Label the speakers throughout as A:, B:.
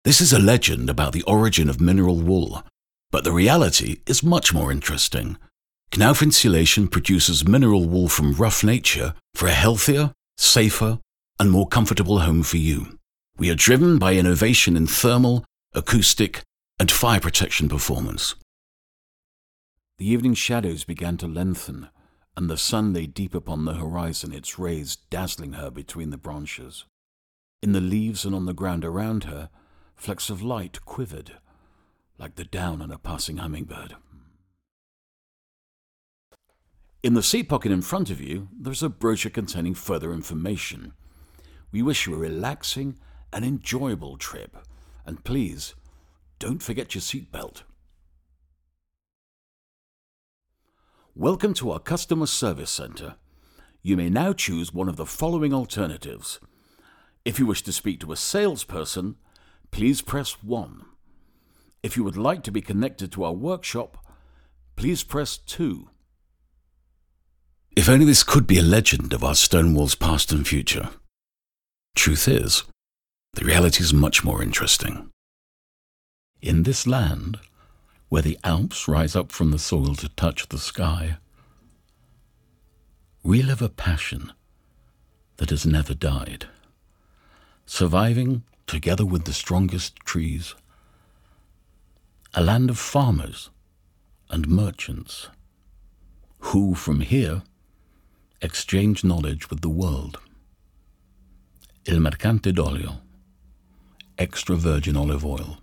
A: This is a legend about the origin of mineral wool, but the reality is much more interesting. Knauf Insulation produces mineral wool from rough nature for a healthier, safer, and more comfortable home for you. We are driven by innovation in thermal, acoustic, and fire protection performance. The evening shadows began to lengthen, and the sun lay deep upon the horizon, its rays dazzling her between the branches. In the leaves and on the ground around her, flecks of light quivered, like the down on a passing hummingbird. In the seat pocket in front of you, there's a brochure containing further information. We wish you a relaxing and enjoyable trip, and please, don't forget your seatbelt. Welcome to our customer service center. You may now choose one of the following alternatives. If you wish to speak to a salesperson, please press 1. If you would like to be connected to our workshop, please press 2. If only this could be a legend of our stone walls past and future. Truth is, the reality is much more interesting. In this land, where the Alps rise up from the soil to touch the sky, we live a passion that has never died, surviving together with the strongest trees, a land of farmers and merchants who, from here, exchange knowledge with the world. Il Mercante d'Olio, extra virgin olive oil.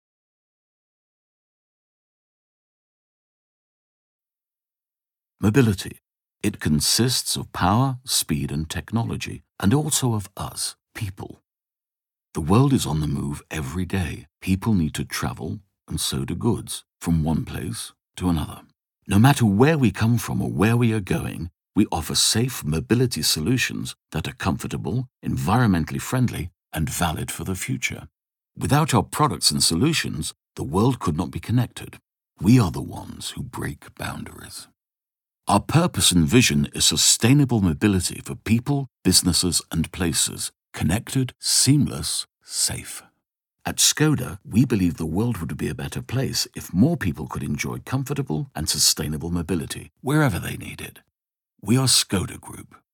A: Mobility. It consists of power, speed, and technology, and also of us, people. The world is on the move every day. People need to travel, and so do goods, from one place to another. No matter where we come from or where we are going, we offer safe mobility solutions that are comfortable, environmentally friendly, and valid for the future. Without our products and solutions, the world could not be connected. We are the ones who break boundaries. Our purpose and vision is sustainable mobility for people, businesses, and places, connected, seamless, safe. At Škoda, we believe the world would be a better place if more people could enjoy comfortable and sustainable mobility wherever they need it. We are Škoda Group.